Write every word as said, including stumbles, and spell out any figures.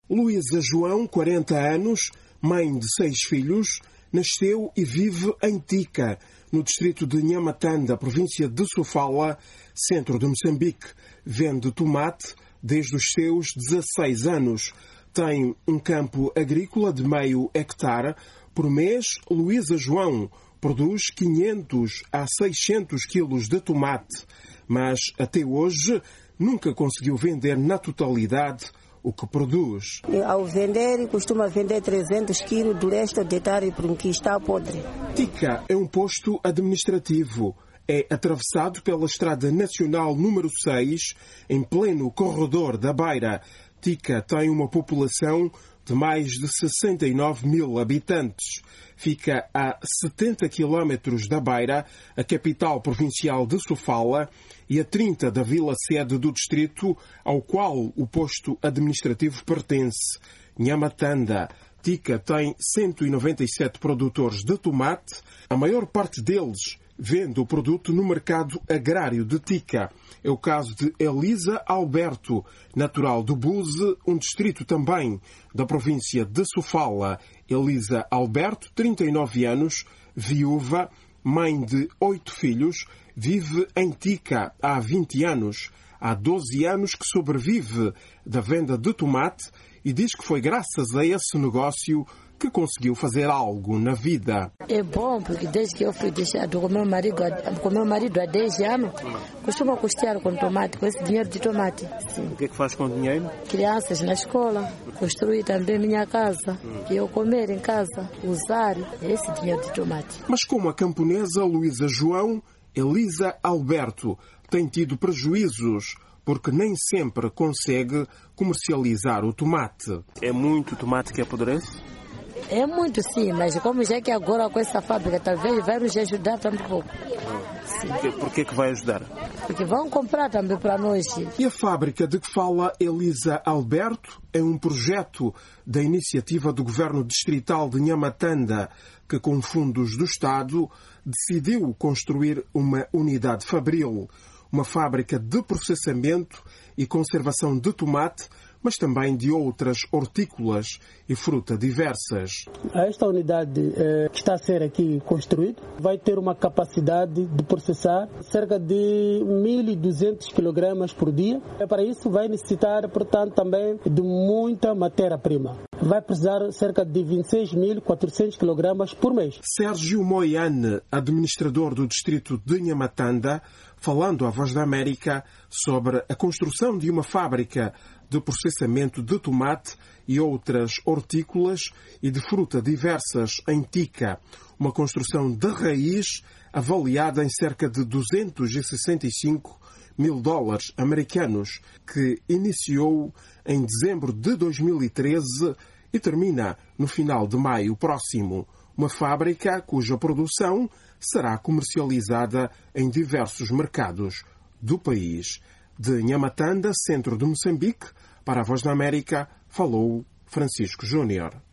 Luísa João, quarenta anos, mãe de seis filhos, nasceu e vive em Tica, no distrito de Nhamatanda, província de Sofala, centro de Moçambique. Vende tomate desde os seus dezasseis anos. Tem um campo agrícola de meio hectare. Por mês, Luísa João produz quinhentos a seiscentos quilos de tomate, mas até hoje nunca conseguiu vender na totalidade o que produz. Ao vender, costuma vender trezentos quilos, do resto deitar porque está podre. Tica é um posto administrativo. É atravessado pela Estrada Nacional número seis, em pleno corredor da Beira. Tica tem uma população de mais de sessenta e nove mil habitantes. Fica a setenta quilómetros da Beira, a capital provincial de Sofala, e a trinta da vila-sede do distrito ao qual o posto administrativo pertence, Nhamatanda. Tica tem cento e noventa e sete produtores de tomate, a maior parte deles vende o produto no mercado agrário de Tica. É o caso de Elisa Alberto, natural de Buze, um distrito também da província de Sofala. Elisa Alberto, trinta e nove anos, viúva, mãe de oito filhos, vive em Tica há vinte anos. Há doze anos que sobrevive da venda de tomate e diz que foi graças a esse negócio que conseguiu fazer algo na vida. É bom, porque desde que eu fui deixado com meu marido, com meu marido há dez anos, costumo custear com tomate, com esse dinheiro de tomate. Sim. O que é que faz com o dinheiro? Crianças na escola, construir também minha casa, hum. e eu comer em casa, usar esse dinheiro de tomate. Mas como a camponesa Luísa João, Elisa Alberto tem tido prejuízos, porque nem sempre consegue comercializar o tomate. É muito tomate que apodrece? É muito, sim, mas como já que agora com essa fábrica talvez vai nos ajudar também um pouco. Sim. Por que é que vai ajudar? Porque vão comprar também para nós. E a fábrica de que fala Elisa Alberto é um projeto da iniciativa do Governo Distrital de Nhamatanda, que com fundos do Estado decidiu construir uma unidade fabril, uma fábrica de processamento e conservação de tomate, mas também de outras hortícolas e fruta diversas. Esta unidade eh, que está a ser aqui construída vai ter uma capacidade de processar cerca de mil e duzentos quilogramas por dia. Para isso vai necessitar, portanto, também de muita matéria-prima. Vai precisar cerca de vinte e seis mil e quatrocentos quilogramas por mês. Sérgio Moiane, administrador do distrito de Nhamatanda, falando à Voz da América sobre a construção de uma fábrica de processamento de tomate e outras hortícolas e de fruta diversas em Tica. Uma construção de raiz avaliada em cerca de duzentos e sessenta e cinco mil dólares americanos, que iniciou em dezembro de dois mil e treze e termina no final de maio próximo. Uma fábrica cuja produção será comercializada em diversos mercados do país. De Nhamatanda, centro de Moçambique, para a Voz da América, falou Francisco Júnior.